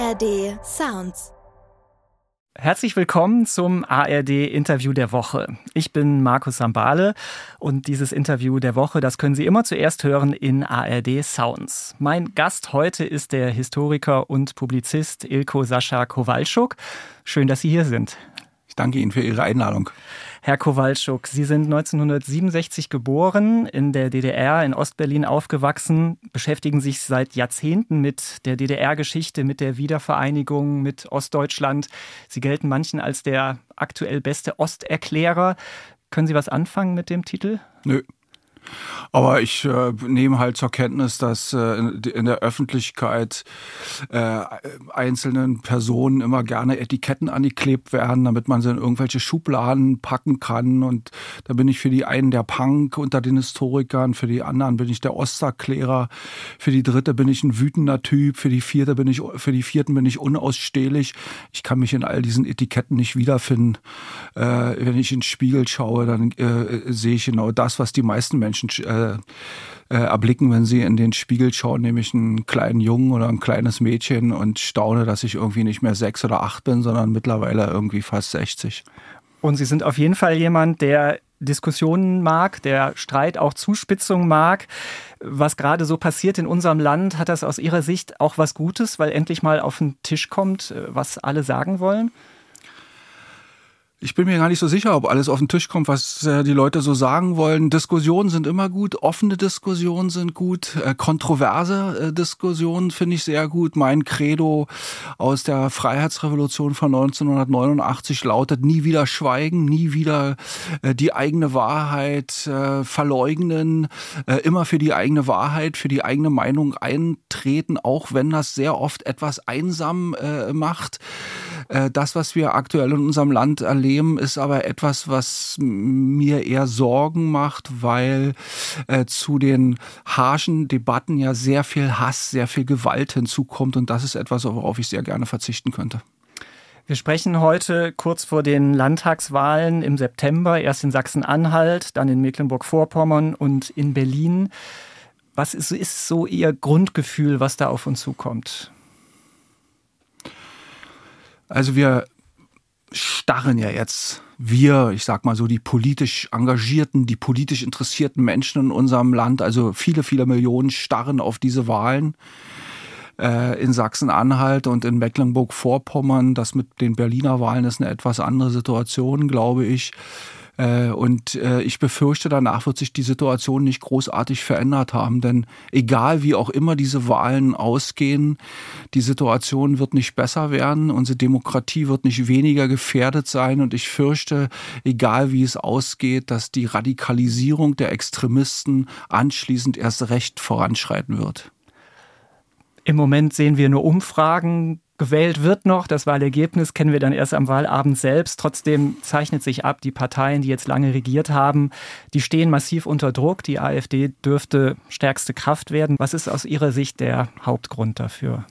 ARD Sounds. Herzlich willkommen zum ARD-Interview der Woche. Ich bin Markus Sambale und dieses Interview der Woche, das können Sie immer zuerst hören in ARD Sounds. Mein Gast heute ist der Historiker und Publizist Ilko Sascha Kowalczuk. Schön, dass Sie hier sind. Ich danke Ihnen für Ihre Einladung. Herr Kowalczuk, Sie sind 1967 geboren, in der DDR, in Ostberlin aufgewachsen, beschäftigen sich seit Jahrzehnten mit der DDR-Geschichte, mit der Wiedervereinigung, mit Ostdeutschland. Sie gelten manchen als der aktuell beste Osterklärer. Können Sie was anfangen mit dem Titel? Nö. Aber ich nehme halt zur Kenntnis, dass in der Öffentlichkeit einzelnen Personen immer gerne Etiketten angeklebt werden, damit man sie in irgendwelche Schubladen packen kann. Und da bin ich für die einen der Punk unter den Historikern, für die anderen bin ich der Osterklärer, für die dritte bin ich ein wütender Typ, für die vierten bin ich unausstehlich. Ich kann mich in all diesen Etiketten nicht wiederfinden. Wenn ich in den Spiegel schaue, dann sehe ich genau das, was die meisten Menschen erblicken, wenn sie in den Spiegel schauen, nämlich einen kleinen Jungen oder ein kleines Mädchen, und staune, dass ich irgendwie nicht mehr 6 oder 8 bin, sondern mittlerweile irgendwie fast 60. Und Sie sind auf jeden Fall jemand, der Diskussionen mag, der Streit, auch Zuspitzung mag. Was gerade so passiert in unserem Land, hat das aus Ihrer Sicht auch was Gutes, weil endlich mal auf den Tisch kommt, was alle sagen wollen? Ich bin mir gar nicht so sicher, ob alles auf den Tisch kommt, was die Leute so sagen wollen. Diskussionen sind immer gut, offene Diskussionen sind gut, kontroverse Diskussionen finde ich sehr gut. Mein Credo aus der Freiheitsrevolution von 1989 lautet: nie wieder schweigen, nie wieder die eigene Wahrheit verleugnen, immer für die eigene Wahrheit, für die eigene Meinung eintreten, auch wenn das sehr oft etwas einsam macht. Das, was wir aktuell in unserem Land erleben, ist aber etwas, was mir eher Sorgen macht, weil zu den harschen Debatten ja sehr viel Hass, sehr viel Gewalt hinzukommt, und das ist etwas, worauf ich sehr gerne verzichten könnte. Wir sprechen heute kurz vor den Landtagswahlen im September, erst in Sachsen-Anhalt, dann in Mecklenburg-Vorpommern und in Berlin. Was ist so Ihr Grundgefühl, was da auf uns zukommt? Also wir starren ja jetzt, ich sag mal so, die politisch engagierten, die politisch interessierten Menschen in unserem Land, also viele, viele Millionen starren auf diese Wahlen in Sachsen-Anhalt und in Mecklenburg-Vorpommern. Das mit den Berliner Wahlen ist eine etwas andere Situation, glaube ich. Und ich befürchte, danach wird sich die Situation nicht großartig verändert haben, denn egal wie auch immer diese Wahlen ausgehen, die Situation wird nicht besser werden, unsere Demokratie wird nicht weniger gefährdet sein, und ich fürchte, egal wie es ausgeht, dass die Radikalisierung der Extremisten anschließend erst recht voranschreiten wird. Im Moment sehen wir nur Umfragen. Gewählt wird noch, das Wahlergebnis kennen wir dann erst am Wahlabend selbst. Trotzdem zeichnet sich ab, die Parteien, die jetzt lange regiert haben, die stehen massiv unter Druck. Die AfD dürfte stärkste Kraft werden. Was ist aus Ihrer Sicht der Hauptgrund dafür?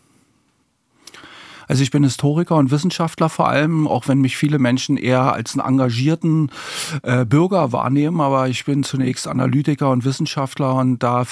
Also ich bin Historiker und Wissenschaftler vor allem, auch wenn mich viele Menschen eher als einen engagierten Bürger wahrnehmen. Aber ich bin zunächst Analytiker und Wissenschaftler, und da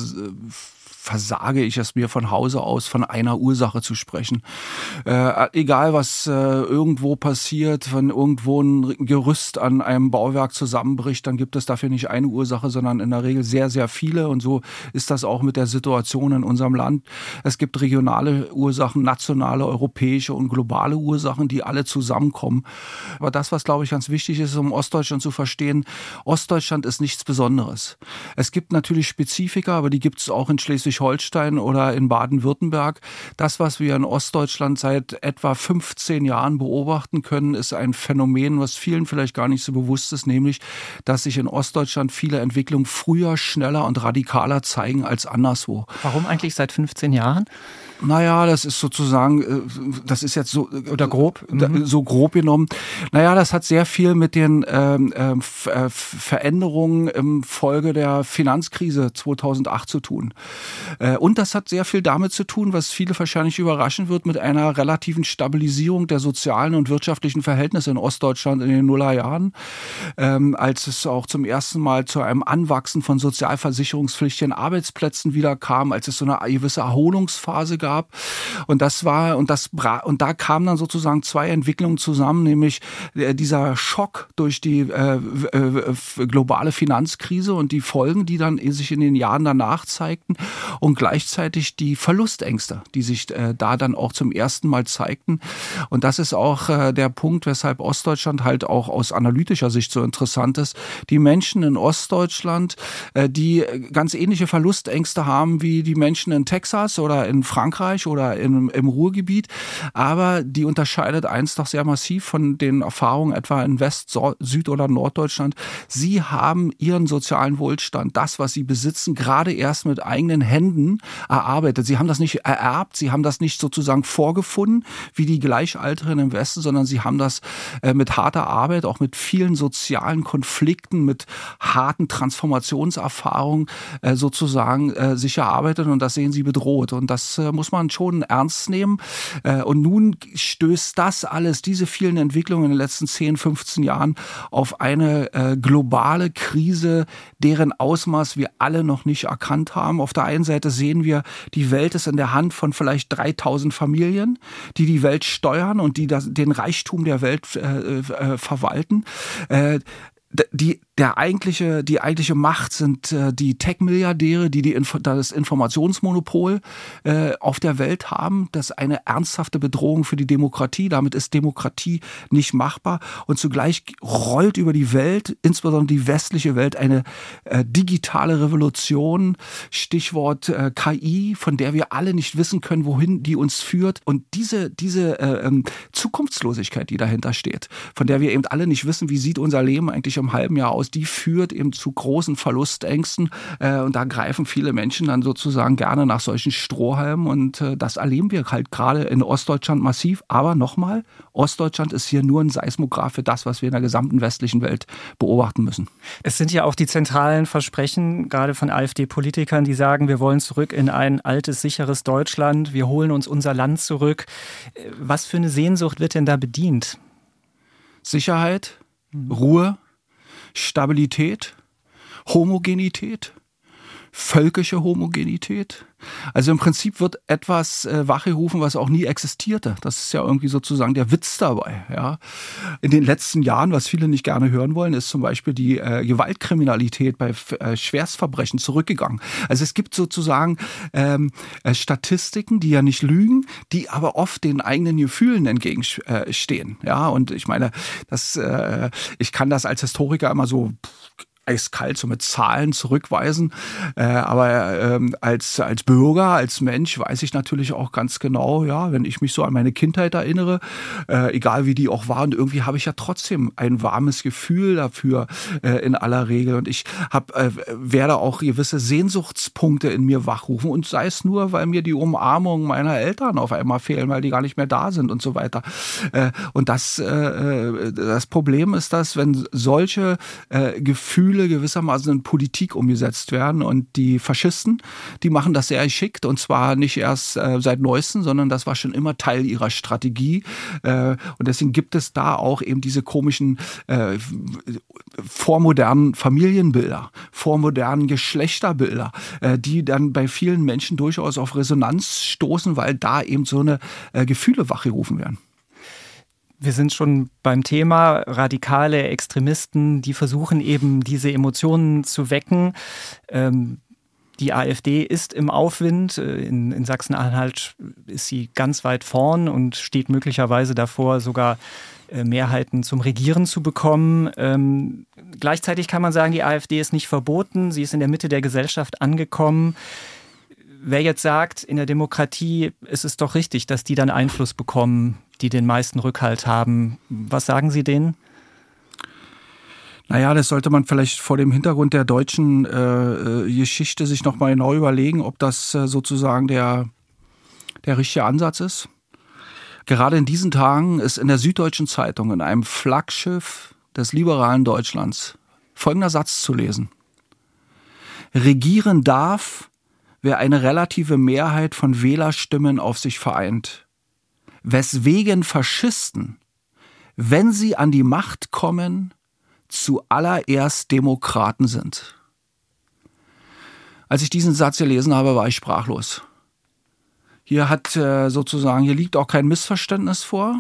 versage ich es mir von Hause aus, von einer Ursache zu sprechen. Egal, was irgendwo passiert, wenn irgendwo ein Gerüst an einem Bauwerk zusammenbricht, dann gibt es dafür nicht eine Ursache, sondern in der Regel sehr, sehr viele. Und so ist das auch mit der Situation in unserem Land. Es gibt regionale Ursachen, nationale, europäische und globale Ursachen, die alle zusammenkommen. Aber das, was, glaube ich, ganz wichtig ist, um Ostdeutschland zu verstehen: Ostdeutschland ist nichts Besonderes. Es gibt natürlich Spezifika, aber die gibt es auch in Schleswig-Holstein oder in Baden-Württemberg. Das, was wir in Ostdeutschland seit etwa 15 Jahren beobachten können, ist ein Phänomen, was vielen vielleicht gar nicht so bewusst ist, nämlich, dass sich in Ostdeutschland viele Entwicklungen früher, schneller und radikaler zeigen als anderswo. Warum eigentlich seit 15 Jahren? Naja, das ist sozusagen, das ist jetzt so oder grob, so grob genommen. Naja, das hat sehr viel mit den Veränderungen im Folge der Finanzkrise 2008 zu tun. Und das hat sehr viel damit zu tun, was viele wahrscheinlich überraschen wird, mit einer relativen Stabilisierung der sozialen und wirtschaftlichen Verhältnisse in Ostdeutschland in den Nullerjahren, als es auch zum ersten Mal zu einem Anwachsen von sozialversicherungspflichtigen Arbeitsplätzen wieder kam, als es so eine gewisse Erholungsphase gab. Und da kamen dann sozusagen zwei Entwicklungen zusammen, nämlich dieser Schock durch die globale Finanzkrise und die Folgen, die dann sich in den Jahren danach zeigten, und gleichzeitig die Verlustängste, die sich da dann auch zum ersten Mal zeigten. Und das ist auch der Punkt, weshalb Ostdeutschland halt auch aus analytischer Sicht so interessant ist. Die Menschen in Ostdeutschland, die ganz ähnliche Verlustängste haben wie die Menschen in Texas oder in Frankreich oder im Ruhrgebiet, aber die unterscheidet eins doch sehr massiv von den Erfahrungen etwa in West-, Süd- oder Norddeutschland. Sie haben ihren sozialen Wohlstand, das, was sie besitzen, gerade erst mit eigenen Händen erarbeitet. Sie haben das nicht ererbt, sie haben das nicht sozusagen vorgefunden, wie die Gleichaltrigen im Westen, sondern sie haben das mit harter Arbeit, auch mit vielen sozialen Konflikten, mit harten Transformationserfahrungen sozusagen sich erarbeitet, und das sehen sie bedroht. Und das muss man schon ernst nehmen. Und nun stößt das alles, diese vielen Entwicklungen in den letzten 10, 15 Jahren auf eine globale Krise, deren Ausmaß wir alle noch nicht erkannt haben. Auf der einen Seite sehen wir, die Welt ist in der Hand von vielleicht 3000 Familien, die die Welt steuern und die den Reichtum der Welt verwalten. Die eigentliche Macht sind die Tech-Milliardäre, die das Informationsmonopol auf der Welt haben. Das ist eine ernsthafte Bedrohung für die Demokratie. Damit ist Demokratie nicht machbar. Und zugleich rollt über die Welt, insbesondere die westliche Welt, eine digitale Revolution. Stichwort KI, von der wir alle nicht wissen können, wohin die uns führt. Und diese Zukunftslosigkeit, die dahinter steht, von der wir eben alle nicht wissen, wie sieht unser Leben eigentlich im halben Jahr aus, die führt eben zu großen Verlustängsten, und da greifen viele Menschen dann sozusagen gerne nach solchen Strohhalmen, und das erleben wir halt gerade in Ostdeutschland massiv. Aber nochmal, Ostdeutschland ist hier nur ein Seismograph für das, was wir in der gesamten westlichen Welt beobachten müssen. Es sind ja auch die zentralen Versprechen, gerade von AfD-Politikern, die sagen, wir wollen zurück in ein altes, sicheres Deutschland, wir holen uns unser Land zurück. Was für eine Sehnsucht wird denn da bedient? Sicherheit, Ruhe, Stabilität, Homogenität, völkische Homogenität. Also im Prinzip wird etwas wachgerufen, was auch nie existierte. Das ist ja irgendwie sozusagen der Witz dabei. Ja. In den letzten Jahren, was viele nicht gerne hören wollen, ist zum Beispiel die Gewaltkriminalität bei Schwerstverbrechen zurückgegangen. Also es gibt sozusagen Statistiken, die ja nicht lügen, die aber oft den eigenen Gefühlen entgegenstehen. Ja, und ich meine, ich kann das als Historiker immer so eiskalt so mit Zahlen zurückweisen, aber als Bürger, als Mensch weiß ich natürlich auch ganz genau, ja, wenn ich mich so an meine Kindheit erinnere, egal wie die auch war, und irgendwie habe ich ja trotzdem ein warmes Gefühl dafür in aller Regel, und ich werde auch gewisse Sehnsuchtspunkte in mir wachrufen, und sei es nur, weil mir die Umarmung meiner Eltern auf einmal fehlen, weil die gar nicht mehr da sind und so weiter. Und das Problem ist, dass wenn solche Gefühle gewissermaßen in Politik umgesetzt werden, und die Faschisten, die machen das sehr geschickt, und zwar nicht erst seit Neuestem, sondern das war schon immer Teil ihrer Strategie, und deswegen gibt es da auch eben diese komischen vormodernen Familienbilder, vormodernen Geschlechterbilder, die dann bei vielen Menschen durchaus auf Resonanz stoßen, weil da eben so eine Gefühle wachgerufen werden. Wir sind schon beim Thema radikale Extremisten, die versuchen eben diese Emotionen zu wecken. Die AfD ist im Aufwind. In Sachsen-Anhalt ist sie ganz weit vorn und steht möglicherweise davor, sogar Mehrheiten zum Regieren zu bekommen. Gleichzeitig kann man sagen, die AfD ist nicht verboten. Sie ist in der Mitte der Gesellschaft angekommen. Wer jetzt sagt, in der Demokratie ist es doch richtig, dass die dann Einfluss bekommen, die den meisten Rückhalt haben. Was sagen Sie denen? Naja, das sollte man vielleicht vor dem Hintergrund der deutschen Geschichte sich nochmal genau überlegen, ob das sozusagen der richtige Ansatz ist. Gerade in diesen Tagen ist in der Süddeutschen Zeitung, in einem Flaggschiff des liberalen Deutschlands, folgender Satz zu lesen: Regieren darf, wer eine relative Mehrheit von Wählerstimmen auf sich vereint, weswegen Faschisten, wenn sie an die Macht kommen, zuallererst Demokraten sind. Als ich diesen Satz gelesen habe, war ich sprachlos. Hier liegt auch kein Missverständnis vor.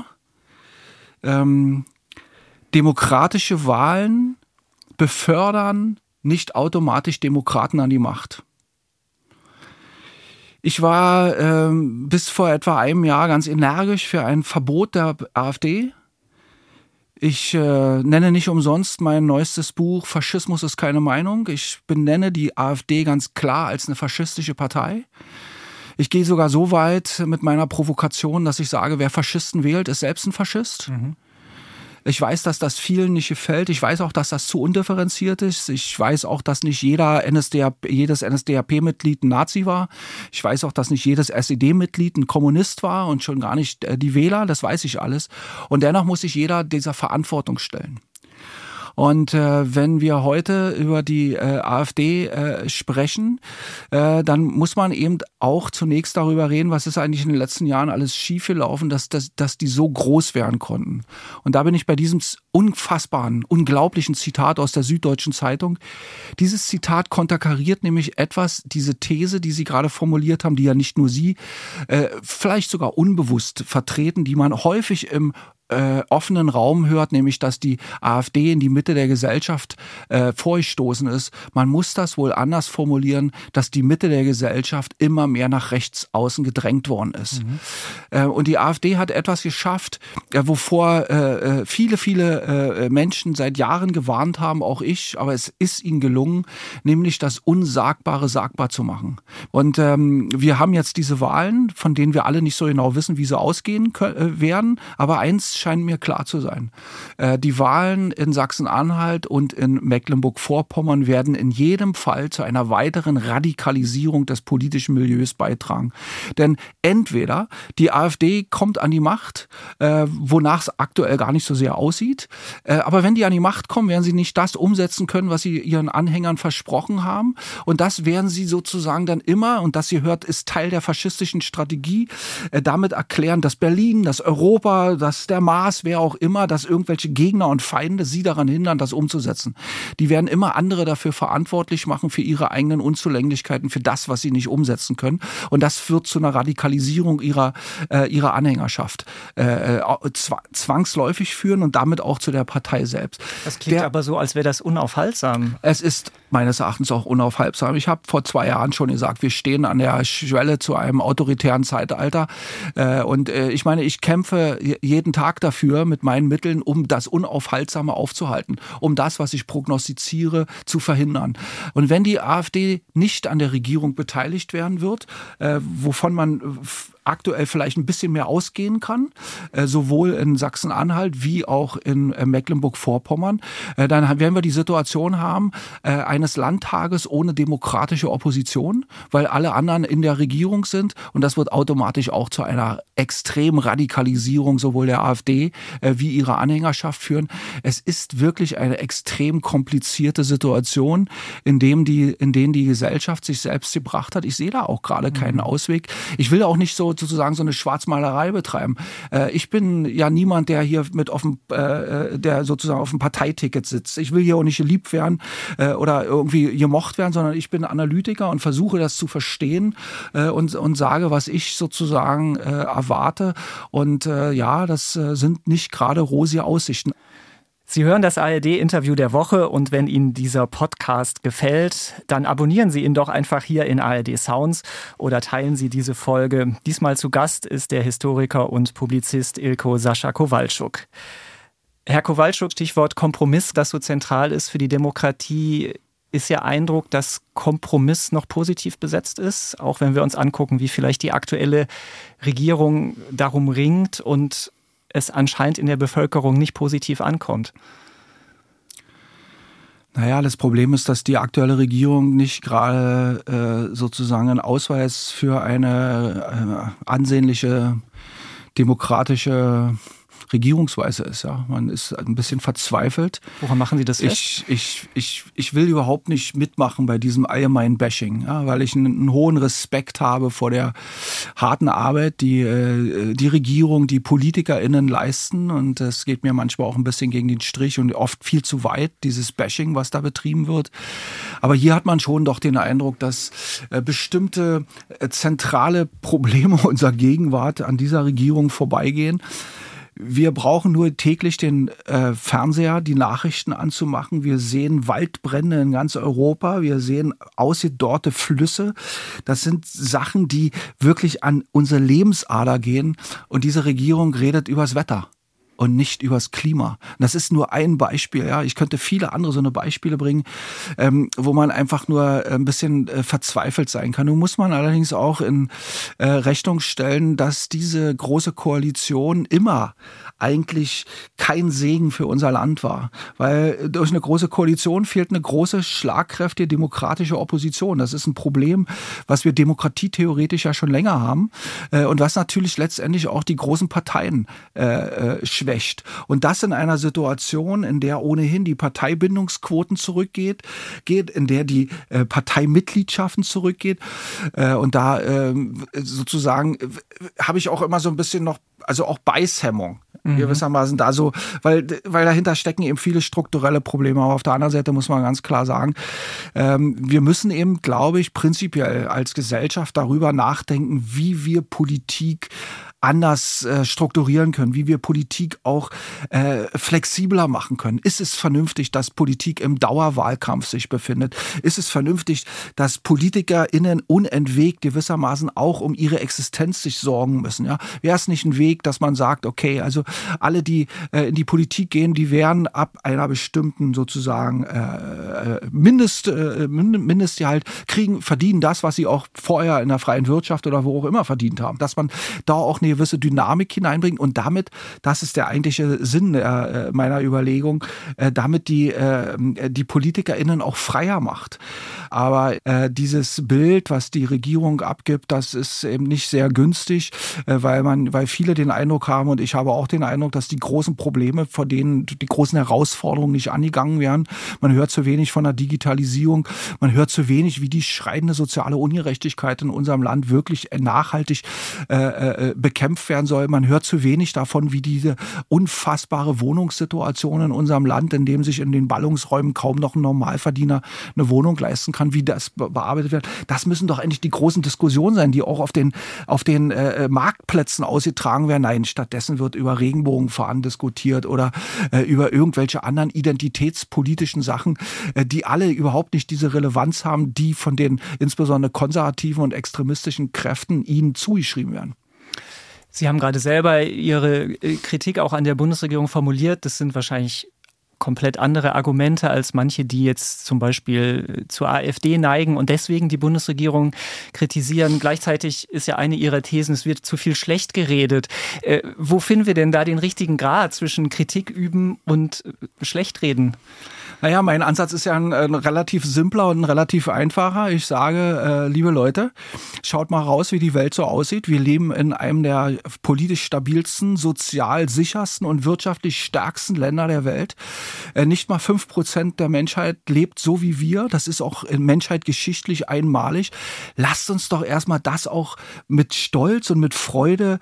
Demokratische Wahlen befördern nicht automatisch Demokraten an die Macht. Ich war bis vor etwa einem Jahr ganz energisch für ein Verbot der AfD. Ich nenne nicht umsonst mein neuestes Buch Faschismus ist keine Meinung. Ich benenne die AfD ganz klar als eine faschistische Partei. Ich gehe sogar so weit mit meiner Provokation, dass ich sage, wer Faschisten wählt, ist selbst ein Faschist. Mhm. Ich weiß, dass das vielen nicht gefällt. Ich weiß auch, dass das zu undifferenziert ist. Ich weiß auch, dass nicht jedes NSDAP-Mitglied ein Nazi war. Ich weiß auch, dass nicht jedes SED-Mitglied ein Kommunist war und schon gar nicht die Wähler. Das weiß ich alles. Und dennoch muss sich jeder dieser Verantwortung stellen. Und wenn wir heute über die AfD sprechen, dann muss man eben auch zunächst darüber reden, was ist eigentlich in den letzten Jahren alles schiefgelaufen, dass die so groß werden konnten. Und da bin ich bei diesem unfassbaren, unglaublichen Zitat aus der Süddeutschen Zeitung. Dieses Zitat konterkariert nämlich diese These, die Sie gerade formuliert haben, die ja nicht nur Sie, vielleicht sogar unbewusst vertreten, die man häufig im offenen Raum hört, nämlich dass die AfD in die Mitte der Gesellschaft vorgestoßen ist. Man muss das wohl anders formulieren, dass die Mitte der Gesellschaft immer mehr nach rechts außen gedrängt worden ist. Mhm. Und die AfD hat etwas geschafft, wovor viele Menschen seit Jahren gewarnt haben, auch ich, aber es ist ihnen gelungen, nämlich das Unsagbare sagbar zu machen. Und wir haben jetzt diese Wahlen, von denen wir alle nicht so genau wissen, wie sie ausgehen werden, aber eins scheint mir klar zu sein. Die Wahlen in Sachsen-Anhalt und in Mecklenburg-Vorpommern werden in jedem Fall zu einer weiteren Radikalisierung des politischen Milieus beitragen. Denn entweder die AfD kommt an die Macht, wonach es aktuell gar nicht so sehr aussieht, aber wenn die an die Macht kommen, werden sie nicht das umsetzen können, was sie ihren Anhängern versprochen haben. Und das werden sie sozusagen dann immer, und das ihr hört, ist Teil der faschistischen Strategie, damit erklären, dass Berlin, dass Europa, dass der Mars, wer auch immer, dass irgendwelche Gegner und Feinde sie daran hindern, das umzusetzen. Die werden immer andere dafür verantwortlich machen, für ihre eigenen Unzulänglichkeiten, für das, was sie nicht umsetzen können. Und das führt zu einer Radikalisierung ihrer Anhängerschaft. Zwangsläufig führen und damit auch zu der Partei selbst. Das klingt aber so, als wäre das unaufhaltsam. Es ist meines Erachtens auch unaufhaltsam. Ich habe vor 2 Jahren schon gesagt, wir stehen an der Schwelle zu einem autoritären Zeitalter. Und ich meine, ich kämpfe jeden Tag dafür mit meinen Mitteln, um das Unaufhaltsame aufzuhalten, um das, was ich prognostiziere, zu verhindern. Und wenn die AfD nicht an der Regierung beteiligt werden wird, wovon man aktuell vielleicht ein bisschen mehr ausgehen kann, sowohl in Sachsen-Anhalt wie auch in Mecklenburg-Vorpommern, dann werden wir die Situation haben, eines Landtages ohne demokratische Opposition, weil alle anderen in der Regierung sind, und das wird automatisch auch zu einer extremen Radikalisierung sowohl der AfD wie ihrer Anhängerschaft führen. Es ist wirklich eine extrem komplizierte Situation, in denen die Gesellschaft sich selbst gebracht hat. Ich sehe da auch gerade keinen Ausweg. Ich will auch nicht sozusagen so eine Schwarzmalerei betreiben. Ich bin ja niemand, der hier der sozusagen auf dem Parteiticket sitzt. Ich will hier auch nicht geliebt werden oder irgendwie gemocht werden, sondern ich bin Analytiker und versuche das zu verstehen und sage, was ich sozusagen erwarte. Und das sind nicht gerade rosige Aussichten. Sie hören das ARD-Interview der Woche, und wenn Ihnen dieser Podcast gefällt, dann abonnieren Sie ihn doch einfach hier in ARD Sounds oder teilen Sie diese Folge. Diesmal zu Gast ist der Historiker und Publizist Ilko Sascha Kowalczuk. Herr Kowalczuk, Stichwort Kompromiss, das so zentral ist für die Demokratie. Ist Ihr Eindruck, dass Kompromiss noch positiv besetzt ist, auch wenn wir uns angucken, wie vielleicht die aktuelle Regierung darum ringt und es anscheinend in der Bevölkerung nicht positiv ankommt? Naja, das Problem ist, dass die aktuelle Regierung nicht gerade sozusagen einen Ausweis für eine ansehnliche demokratische Regierungsweise ist. Ja, man ist ein bisschen verzweifelt. Woran machen Sie das fest? Ich will überhaupt nicht mitmachen bei diesem allgemeinen Bashing, ja, weil ich einen hohen Respekt habe vor der harten Arbeit, die Regierung, die PolitikerInnen leisten, und es geht mir manchmal auch ein bisschen gegen den Strich und oft viel zu weit, dieses Bashing, was da betrieben wird. Aber hier hat man schon doch den Eindruck, dass bestimmte zentrale Probleme unserer Gegenwart an dieser Regierung vorbeigehen. Wir brauchen nur täglich den Fernseher, die Nachrichten anzumachen. Wir sehen Waldbrände in ganz Europa. Wir sehen ausgedorrte Flüsse. Das sind Sachen, die wirklich an unsere Lebensader gehen. Und diese Regierung redet übers Wetter und nicht übers Klima. Und das ist nur ein Beispiel. Ja, ich könnte viele andere so eine Beispiele bringen, wo man einfach nur ein bisschen verzweifelt sein kann. Nun muss man allerdings auch in Rechnung stellen, dass diese große Koalition immer eigentlich kein Segen für unser Land war. Weil durch eine große Koalition fehlt eine große, schlagkräftige demokratische Opposition. Das ist ein Problem, was wir demokratietheoretisch ja schon länger haben und was natürlich letztendlich auch die großen Parteien schwächt. Und das in einer Situation, in der ohnehin die Parteibindungsquoten zurückgeht, in der die Parteimitgliedschaften zurückgeht. Und da sozusagen habe ich auch immer so ein bisschen noch, also auch Beißhemmung. Gewissermaßen da so, weil dahinter stecken eben viele strukturelle Probleme. Aber auf der anderen Seite muss man ganz klar sagen, wir müssen eben, glaube ich, prinzipiell als Gesellschaft darüber nachdenken, wie wir Politik anders strukturieren können, wie wir Politik auch flexibler machen können. Ist es vernünftig, dass Politik im Dauerwahlkampf sich befindet? Ist es vernünftig, dass PolitikerInnen unentwegt gewissermaßen auch um ihre Existenz sich sorgen müssen? Ja? Wäre es nicht ein Weg, dass man sagt, okay, also alle, die in die Politik gehen, die werden ab einer bestimmten sozusagen Mindestgehalt verdienen das, was sie auch vorher in der freien Wirtschaft oder wo auch immer verdient haben. Dass man da auch eine gewisse Dynamik hineinbringt und damit, das ist der eigentliche Sinn meiner Überlegung, damit die PolitikerInnen auch freier macht. Aber dieses Bild, was die Regierung abgibt, das ist eben nicht sehr günstig, weil viele den Eindruck haben, und ich habe auch den Eindruck, dass die großen Probleme, vor denen die großen Herausforderungen nicht angegangen werden. Man hört zu wenig von der Digitalisierung, man hört zu wenig, wie die schreiende soziale Ungerechtigkeit in unserem Land wirklich nachhaltig bekämpft werden soll. Man hört zu wenig davon, wie diese unfassbare Wohnungssituation in unserem Land, in dem sich in den Ballungsräumen kaum noch ein Normalverdiener eine Wohnung leisten kann, wie das bearbeitet wird. Das müssen doch endlich die großen Diskussionen sein, die auch auf den Marktplätzen ausgetragen werden. Nein, stattdessen wird über Regenbogenfahren diskutiert oder über irgendwelche anderen identitätspolitischen Sachen, die alle überhaupt nicht diese Relevanz haben, die von den insbesondere konservativen und extremistischen Kräften ihnen zugeschrieben werden. Sie haben gerade selber Ihre Kritik auch an der Bundesregierung formuliert. Das sind wahrscheinlich komplett andere Argumente als manche, die jetzt zum Beispiel zur AfD neigen und deswegen die Bundesregierung kritisieren. Gleichzeitig ist ja eine Ihrer Thesen, es wird zu viel schlecht geredet. Wo finden wir denn da den richtigen Grad zwischen Kritik üben und Schlechtreden? Naja, mein Ansatz ist ja ein relativ simpler und ein relativ einfacher. Ich sage, liebe Leute, schaut mal raus, wie die Welt so aussieht. Wir leben in einem der politisch stabilsten, sozial sichersten und wirtschaftlich stärksten Länder der Welt. Nicht mal 5% der Menschheit lebt so wie wir. Das ist auch in Menschheit geschichtlich einmalig. Lasst uns doch erstmal das auch mit Stolz und mit Freude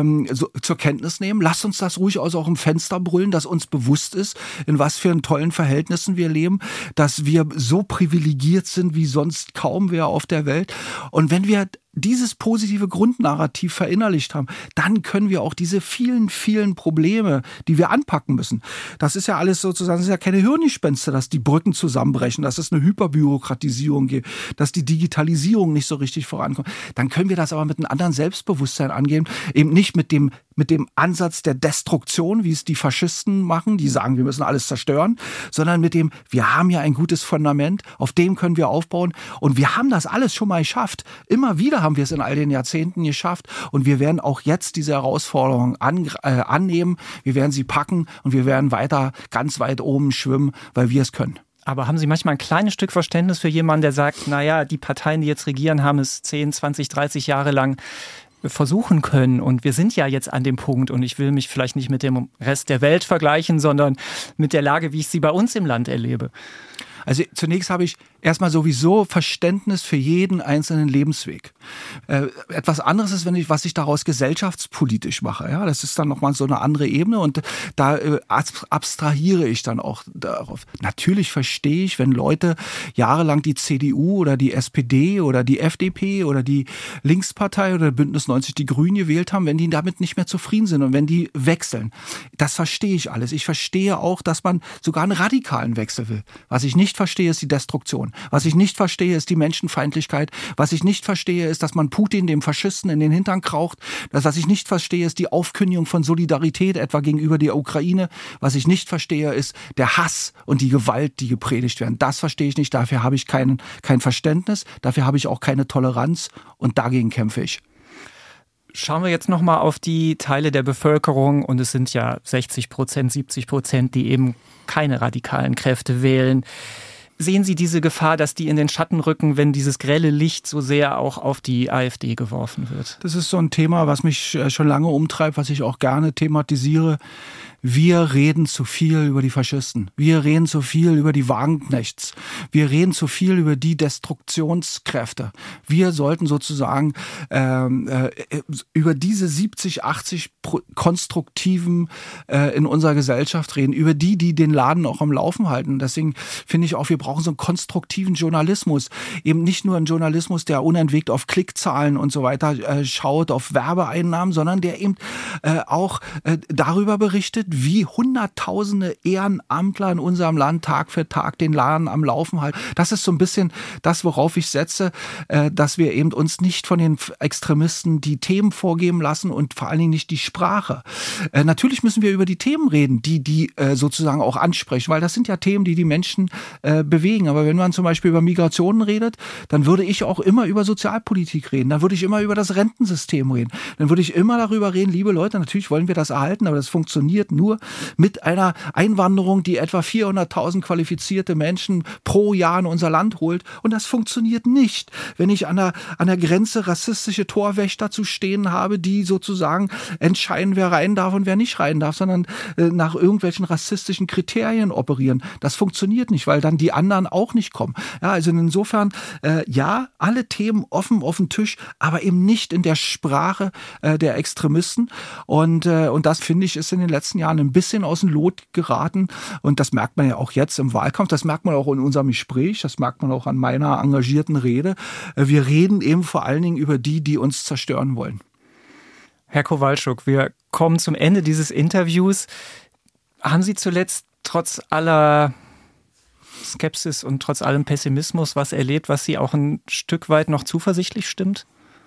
zur Kenntnis nehmen. Lasst uns das ruhig auch im Fenster brüllen, dass uns bewusst ist, in was für einen tollen Verhältnissen wir leben, dass wir so privilegiert sind wie sonst kaum wer auf der Welt. Und wenn wir dieses positive Grundnarrativ verinnerlicht haben, dann können wir auch diese vielen, vielen Probleme, die wir anpacken müssen. Das ist ja alles sozusagen, das ist ja keine Hirngespenster, dass die Brücken zusammenbrechen, dass es eine Hyperbürokratisierung gibt, dass die Digitalisierung nicht so richtig vorankommt. Dann können wir das aber mit einem anderen Selbstbewusstsein angehen, eben nicht mit dem Ansatz der Destruktion, wie es die Faschisten machen, die sagen, wir müssen alles zerstören, sondern mit dem, wir haben ja ein gutes Fundament, auf dem können wir aufbauen und wir haben das alles schon mal geschafft. Immer wieder haben wir es in all den Jahrzehnten geschafft und wir werden auch jetzt diese Herausforderungen annehmen, wir werden sie packen und wir werden weiter ganz weit oben schwimmen, weil wir es können. Aber haben Sie manchmal ein kleines Stück Verständnis für jemanden, der sagt, naja, die Parteien, die jetzt regieren, haben es 10, 20, 30 Jahre lang versuchen können. Und wir sind ja jetzt an dem Punkt, und ich will mich vielleicht nicht mit dem Rest der Welt vergleichen, sondern mit der Lage, wie ich sie bei uns im Land erlebe. Also zunächst habe ich erstmal sowieso Verständnis für jeden einzelnen Lebensweg. Etwas anderes ist, was ich daraus gesellschaftspolitisch mache. Ja, das ist dann nochmal so eine andere Ebene und da abstrahiere ich dann auch darauf. Natürlich verstehe ich, wenn Leute jahrelang die CDU oder die SPD oder die FDP oder die Linkspartei oder Bündnis 90 die Grünen gewählt haben, wenn die damit nicht mehr zufrieden sind und wenn die wechseln. Das verstehe ich alles. Ich verstehe auch, dass man sogar einen radikalen Wechsel will. Was ich nicht verstehe, ist die Destruktion. Was ich nicht verstehe, ist die Menschenfeindlichkeit. Was ich nicht verstehe, ist, dass man Putin, dem Faschisten, in den Hintern kraucht. Das, was ich nicht verstehe, ist die Aufkündigung von Solidarität, etwa gegenüber der Ukraine. Was ich nicht verstehe, ist der Hass und die Gewalt, die gepredigt werden. Das verstehe ich nicht. Dafür habe ich kein Verständnis. Dafür habe ich auch keine Toleranz. Und dagegen kämpfe ich. Schauen wir jetzt nochmal auf die Teile der Bevölkerung, und es sind ja 60%, 70%, die eben keine radikalen Kräfte wählen. Sehen Sie diese Gefahr, dass die in den Schatten rücken, wenn dieses grelle Licht so sehr auch auf die AfD geworfen wird? Das ist so ein Thema, was mich schon lange umtreibt, was ich auch gerne thematisiere. Wir reden zu viel über die Faschisten. Wir reden zu viel über die Wagenknechts. Wir reden zu viel über die Destruktionskräfte. Wir sollten sozusagen über diese 70, 80 Konstruktiven in unserer Gesellschaft reden, über die den Laden auch am Laufen halten. Deswegen finde ich auch, wir brauchen so einen konstruktiven Journalismus. Eben nicht nur einen Journalismus, der unentwegt auf Klickzahlen und so weiter schaut, auf Werbeeinnahmen, sondern der eben auch darüber berichtet, wie Hunderttausende Ehrenamtler in unserem Land Tag für Tag den Laden am Laufen halten. Das ist so ein bisschen das, worauf ich setze, dass wir eben uns nicht von den Extremisten die Themen vorgeben lassen und vor allen Dingen nicht die Sprache. Natürlich müssen wir über die Themen reden, die sozusagen auch ansprechen, weil das sind ja Themen, die Menschen bewegen. Aber wenn man zum Beispiel über Migrationen redet, dann würde ich auch immer über Sozialpolitik reden. Dann würde ich immer über das Rentensystem reden. Dann würde ich immer darüber reden, liebe Leute, natürlich wollen wir das erhalten, aber das funktioniert nur mit einer Einwanderung, die etwa 400.000 qualifizierte Menschen pro Jahr in unser Land holt. Und das funktioniert nicht, wenn ich an der Grenze rassistische Torwächter zu stehen habe, die sozusagen entscheiden, wer rein darf und wer nicht rein darf, sondern nach irgendwelchen rassistischen Kriterien operieren. Das funktioniert nicht, weil dann die anderen auch nicht kommen. Ja, also insofern, ja, alle Themen offen auf den Tisch, aber eben nicht in der Sprache der Extremisten. Und das, finde ich, ist in den letzten Jahren ein bisschen aus dem Lot geraten. Und das merkt man ja auch jetzt im Wahlkampf. Das merkt man auch in unserem Gespräch. Das merkt man auch an meiner engagierten Rede. Wir reden eben vor allen Dingen über die uns zerstören wollen. Herr Kowalczuk, wir kommen zum Ende dieses Interviews. Haben Sie zuletzt trotz aller Skepsis und trotz allem Pessimismus was erlebt, was Sie auch ein Stück weit noch zuversichtlich stimmt?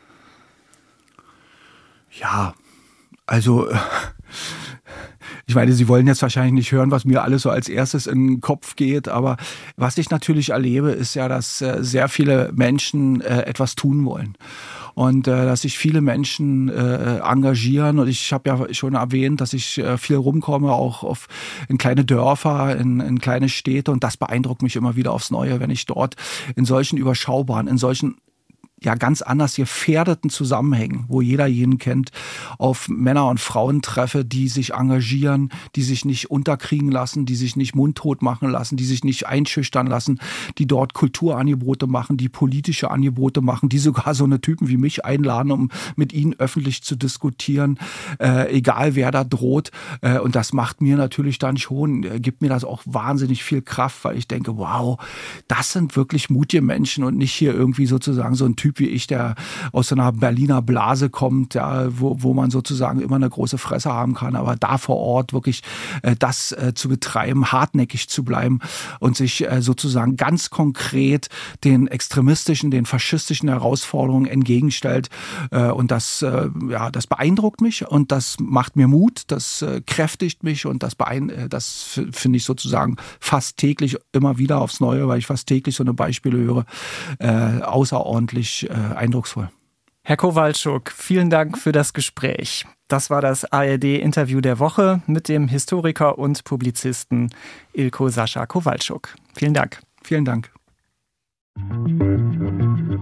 Ja, also ich meine, Sie wollen jetzt wahrscheinlich nicht hören, was mir alles so als erstes in den Kopf geht, aber was ich natürlich erlebe, ist ja, dass sehr viele Menschen etwas tun wollen. Und dass sich viele Menschen engagieren. Und ich habe ja schon erwähnt, dass ich viel rumkomme, auch in kleine Dörfer, in kleine Städte. Und das beeindruckt mich immer wieder aufs Neue, wenn ich dort in solchen überschaubaren, in solchen ja ganz anders gefährdeten Zusammenhängen, wo jeder jeden kennt, auf Männer und Frauen treffe, die sich engagieren, die sich nicht unterkriegen lassen, die sich nicht mundtot machen lassen, die sich nicht einschüchtern lassen, die dort Kulturangebote machen, die politische Angebote machen, die sogar so eine Typen wie mich einladen, um mit ihnen öffentlich zu diskutieren, egal wer da droht. Und das macht mir natürlich dann schon, gibt mir das auch wahnsinnig viel Kraft, weil ich denke, wow, das sind wirklich mutige Menschen und nicht hier irgendwie sozusagen so ein Typ wie ich, der aus so einer Berliner Blase kommt, ja, wo man sozusagen immer eine große Fresse haben kann, aber da vor Ort wirklich das zu betreiben, hartnäckig zu bleiben und sich sozusagen ganz konkret den extremistischen, den faschistischen Herausforderungen entgegenstellt. Und das beeindruckt mich und das macht mir Mut, das kräftigt mich und das finde ich sozusagen fast täglich immer wieder aufs Neue, weil ich fast täglich so eine Beispiele höre, außerordentlich eindrucksvoll. Herr Kowalczuk, vielen Dank für das Gespräch. Das war das ARD-Interview der Woche mit dem Historiker und Publizisten Ilko Sascha Kowalczuk. Vielen Dank. Vielen Dank.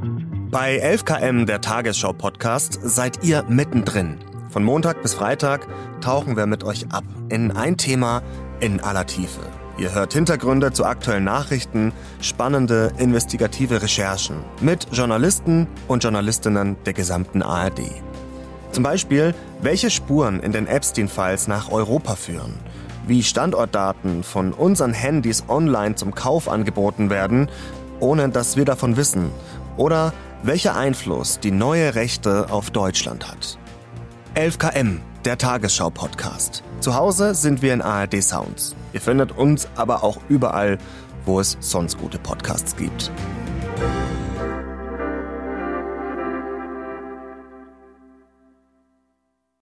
Bei 11KM, der Tagesschau-Podcast, seid ihr mittendrin. Von Montag bis Freitag tauchen wir mit euch ab in ein Thema in aller Tiefe. Ihr hört Hintergründe zu aktuellen Nachrichten, spannende, investigative Recherchen mit Journalisten und Journalistinnen der gesamten ARD. Zum Beispiel, welche Spuren in den Epstein-Files nach Europa führen, wie Standortdaten von unseren Handys online zum Kauf angeboten werden, ohne dass wir davon wissen, oder welcher Einfluss die neue Rechte auf Deutschland hat. 11KM, der Tagesschau-Podcast. Zu Hause sind wir in ARD Sounds. Ihr findet uns aber auch überall, wo es sonst gute Podcasts gibt.